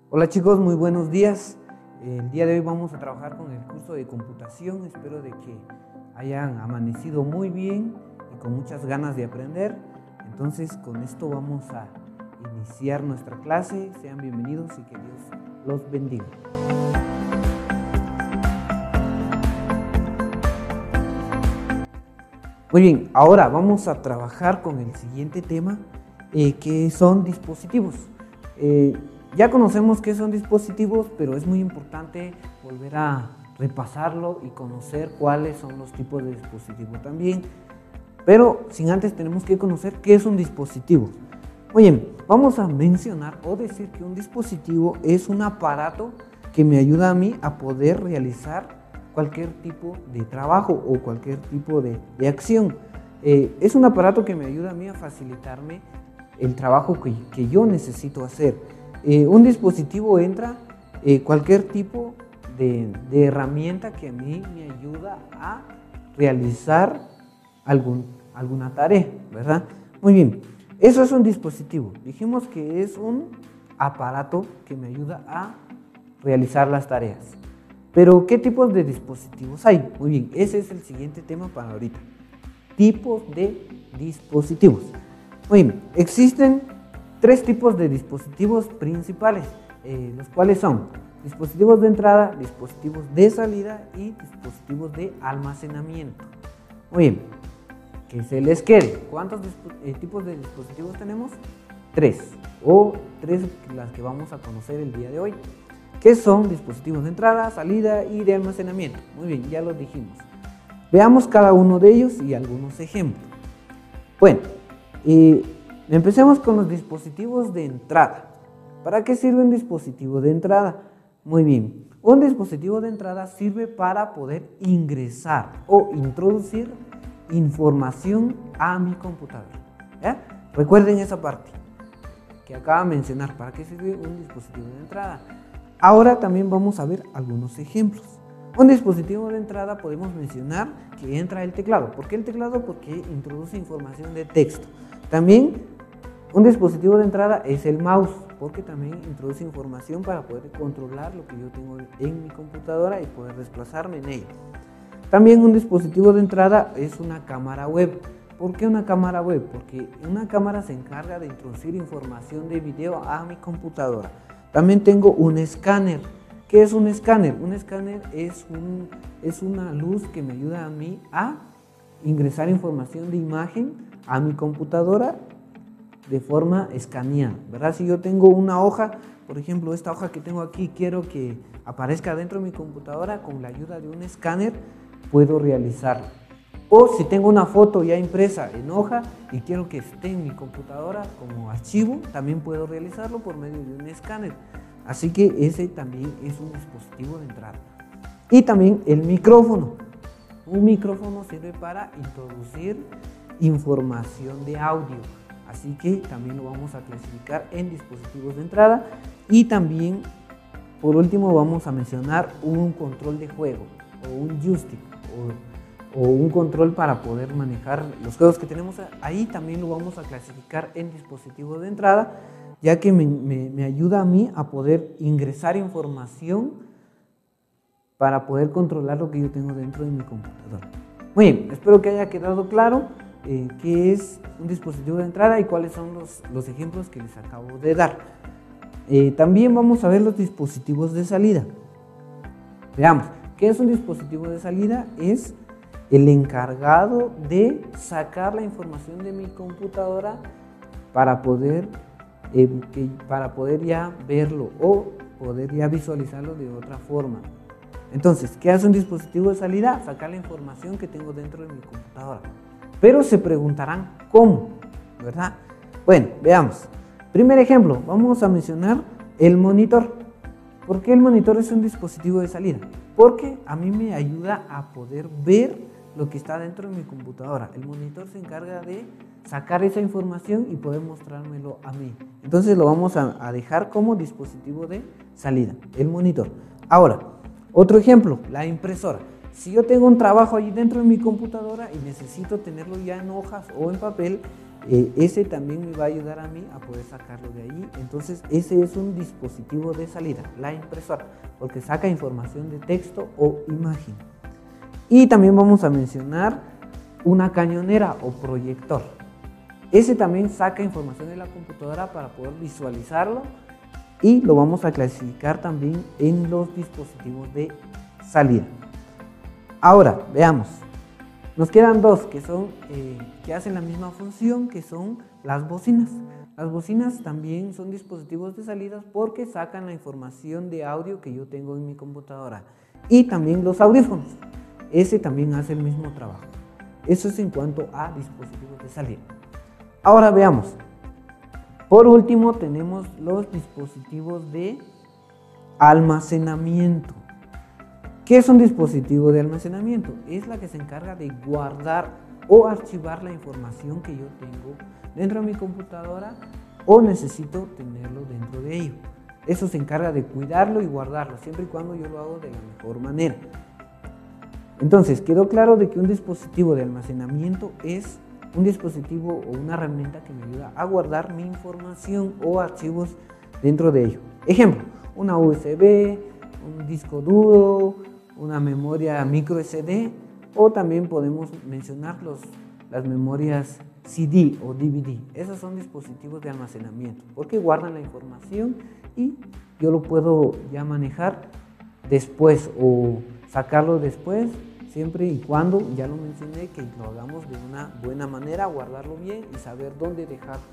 Hola chicos, muy buenos días. El día de hoy vamos a trabajar con el curso de computación. Espero de que hayan amanecido muy bien y con muchas ganas de aprender. Entonces con esto vamos a iniciar nuestra clase. Sean bienvenidos y que Dios los bendiga. Muy bien, ahora vamos a trabajar con el siguiente tema que son dispositivos. Ya conocemos qué son dispositivos, pero es muy importante volver a repasarlo y conocer cuáles son los tipos de dispositivos también. Pero sin antes tenemos que conocer qué es un dispositivo. Muy bien, vamos a mencionar o decir que un dispositivo es un aparato que me ayuda a mí a poder realizar cualquier tipo de trabajo o cualquier tipo de acción. Es un aparato que me ayuda a mí a facilitarme el trabajo que yo necesito hacer. Un dispositivo entra cualquier tipo de herramienta que a mí me ayuda a realizar alguna tarea, ¿verdad? Muy bien, eso es un dispositivo. Dijimos que es un aparato que me ayuda a realizar las tareas. Pero, ¿qué tipos de dispositivos hay? Muy bien, ese es el siguiente tema para ahorita. Tipos de dispositivos. Muy bien, existen tres tipos de dispositivos principales, los cuales son dispositivos de entrada, dispositivos de salida y dispositivos de almacenamiento. Muy bien, que se les quede. ¿Cuántos tipos de dispositivos tenemos? Tres las que vamos a conocer el día de hoy, que son dispositivos de entrada, salida y de almacenamiento. Muy bien, ya lo dijimos. Veamos cada uno de ellos y algunos ejemplos. Bueno, empecemos con los dispositivos de entrada. ¿Para qué sirve un dispositivo de entrada? Muy bien, un dispositivo de entrada sirve para poder ingresar o introducir información a mi computadora. ¿Ya? Recuerden esa parte que acabo de mencionar. ¿Para qué sirve un dispositivo de entrada? Ahora también vamos a ver algunos ejemplos. Un dispositivo de entrada podemos mencionar que entra el teclado. ¿Por qué el teclado? Porque introduce información de texto. También un dispositivo de entrada es el mouse, porque también introduce información para poder controlar lo que yo tengo en mi computadora y poder desplazarme en ella. También un dispositivo de entrada es una cámara web. ¿Por qué una cámara web? Porque una cámara se encarga de introducir información de video a mi computadora. También tengo un escáner. ¿Qué es un escáner? Un escáner es una luz que me ayuda a mí a ingresar información de imagen a mi computadora de forma escaneada, ¿verdad? Si yo tengo una hoja, por ejemplo, esta hoja que tengo aquí, quiero que aparezca dentro de mi computadora, con la ayuda de un escáner puedo realizarlo. O si tengo una foto ya impresa en hoja y quiero que esté en mi computadora como archivo, también puedo realizarlo por medio de un escáner. Así que ese también es un dispositivo de entrada. Y también el micrófono. Un micrófono sirve para introducir información de audio. Así que también lo vamos a clasificar en dispositivos de entrada. Y también, por último, vamos a mencionar un control de juego o un joystick o un control para poder manejar los juegos que tenemos ahí. También lo vamos a clasificar en dispositivos de entrada, ya que me ayuda a mí a poder ingresar información para poder controlar lo que yo tengo dentro de mi computadora. Muy bien, espero que haya quedado claro qué es un dispositivo de entrada y cuáles son los ejemplos que les acabo de dar. También vamos a ver los dispositivos de salida. Veamos, ¿qué es un dispositivo de salida? Es el encargado de sacar la información de mi computadora para poder ya verlo o poder ya visualizarlo de otra forma. Entonces, ¿qué hace un dispositivo de salida? Sacar la información que tengo dentro de mi computadora. Pero se preguntarán, ¿cómo? ¿Verdad? Bueno, veamos. Primer ejemplo, vamos a mencionar el monitor. ¿Por qué el monitor es un dispositivo de salida? Porque a mí me ayuda a poder ver lo que está dentro de mi computadora. El monitor se encarga de sacar esa información y poder mostrármelo a mí. Entonces lo vamos a dejar como dispositivo de salida, el monitor. Ahora, otro ejemplo, la impresora. Si yo tengo un trabajo ahí dentro de mi computadora y necesito tenerlo ya en hojas o en papel, ese también me va a ayudar a mí a poder sacarlo de ahí. Entonces ese es un dispositivo de salida, la impresora, porque saca información de texto o imagen. Y también vamos a mencionar una cañonera o proyector. Ese también saca información de la computadora para poder visualizarlo y lo vamos a clasificar también en los dispositivos de salida. Ahora, veamos. Nos quedan dos que son que hacen la misma función, que son las bocinas. Las bocinas también son dispositivos de salida porque sacan la información de audio que yo tengo en mi computadora. Y también los audífonos. Ese también hace el mismo trabajo. Eso es en cuanto a dispositivos de salida. Ahora veamos. Por último tenemos los dispositivos de almacenamiento. ¿Qué es un dispositivo de almacenamiento? Es la que se encarga de guardar o archivar la información que yo tengo dentro de mi computadora o necesito tenerlo dentro de ello. Eso se encarga de cuidarlo y guardarlo, siempre y cuando yo lo hago de la mejor manera. Entonces, quedó claro de que un dispositivo de almacenamiento es un dispositivo o una herramienta que me ayuda a guardar mi información o archivos dentro de ello. Ejemplo, una USB, un disco duro, una memoria micro SD, o también podemos mencionar las memorias CD o DVD. Esos son dispositivos de almacenamiento porque guardan la información y yo lo puedo ya manejar después o sacarlo después, siempre y cuando, ya lo mencioné, que lo hagamos de una buena manera, guardarlo bien y saber dónde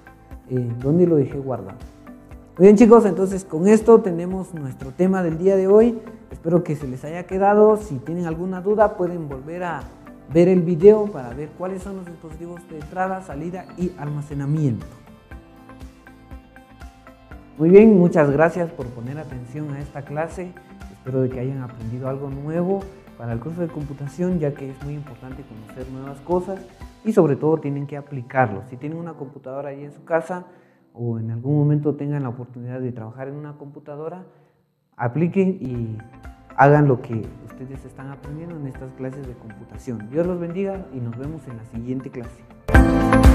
lo dejé guardado. Muy bien, chicos, entonces con esto tenemos nuestro tema del día de hoy. Espero que se les haya quedado. Si tienen alguna duda pueden volver a ver el video para ver cuáles son los dispositivos de entrada, salida y almacenamiento. Muy bien, muchas gracias por poner atención a esta clase. Espero de que hayan aprendido algo nuevo para el curso de computación, ya que es muy importante conocer nuevas cosas y sobre todo tienen que aplicarlo. Si tienen una computadora ahí en su casa o en algún momento tengan la oportunidad de trabajar en una computadora, apliquen y hagan lo que ustedes están aprendiendo en estas clases de computación. Dios los bendiga y nos vemos en la siguiente clase.